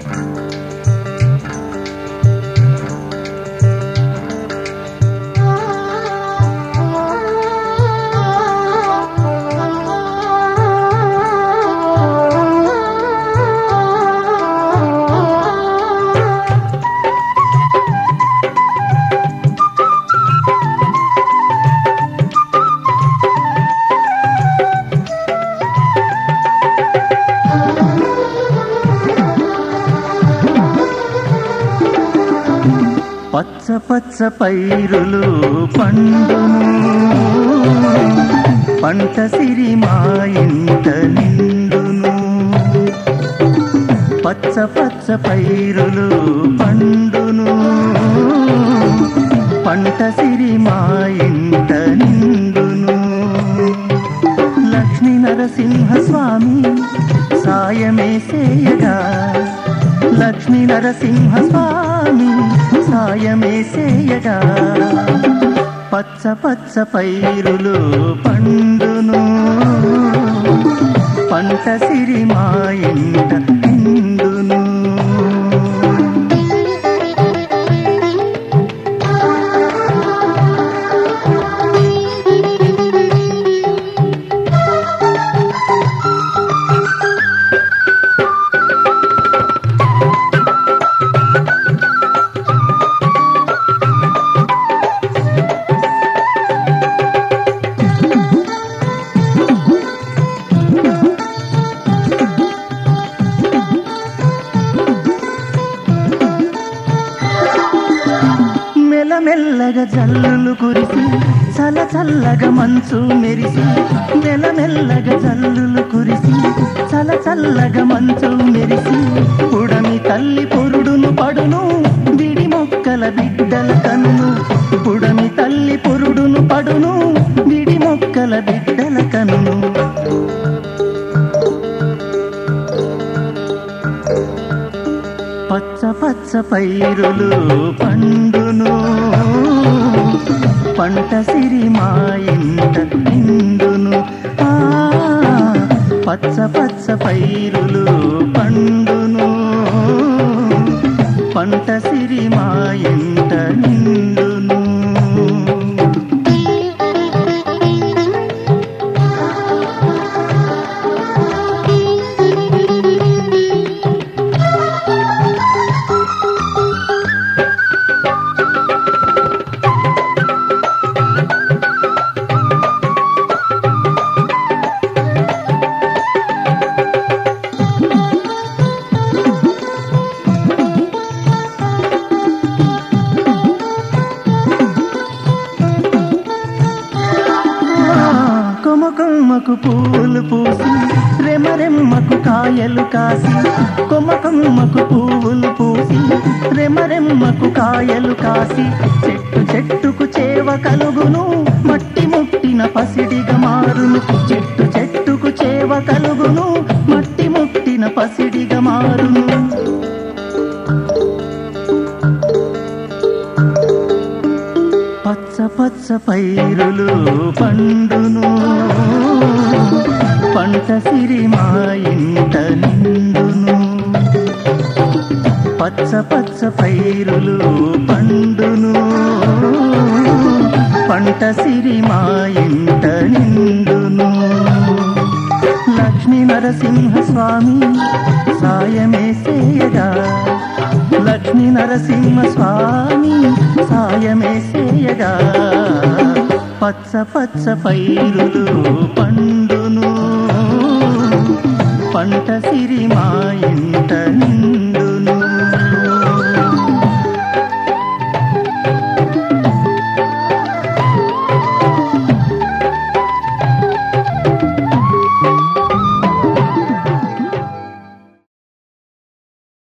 పచ్చ పచ్చ పైరులు పండును పంట సిరి మా ఇంట నిండును. పచ్చ పచ్చ పైరులు పండును పంట సిరి మా ఇంట నిండును. లక్ష్మీ నరసింహ స్వామి సాయమేసేయగా, లక్ష్మీ నరసింహ స్వామి సాయమేసేయగా, పచ్చ పచ్చ పైరులు పండును పంట సిరి మా ఇంట నిండును. మెల్లమెల్లగా జల్లులు కురిసి చల్ల చల్లగా మంచు మెరిసి, మెల్లమెల్లగా జల్లులు కురిసి చల్ల చల్లగా మంచు మెరిసి, పుడమి తల్లి పొరుడును పడును విడి మొక్కల బిడ్డల కన్ను. పుడమి తల్లి పొరుడును పడును విడి మొక్కల బిడ్డల కన్ను. పచ్చ పచ్చ పైరులు పండును పంట సిరి మా ఇంట నిండును. పచ్చ పచ్చ పైరులు పండును పంట సిరి మా ఇంట నిండును. కొమ్మకు పూలు పూసి రెమరెమ్మకు కాయలు కాసి, కొమ్మకు పూలు పూసి రెమరెమ్మకు కాయలు కాసి, చెట్టు చెట్టుకు చేవ కలుగును మట్టి ముట్టిన పసిడిగా మారును. చెట్టు చెట్టుకు చేవ కలుగును మట్టి ముట్టిన పసిడిగా మారును. పచ్చ పచ్చ పైరులు పండును పంట సిరి మా ఇంట నిండును. పచ్చ పచ్చ పైరులు పండును పంట సిరి మా ఇంట నిండును. లక్ష్మీ నరసింహ స్వామి సాయమేసేయగా, లక్ష్మీ నరసింహ స్వామి సాయమేసేయగా, పచ్చ పచ్చ పైరులు పండును పంట సిరి మా ఇంట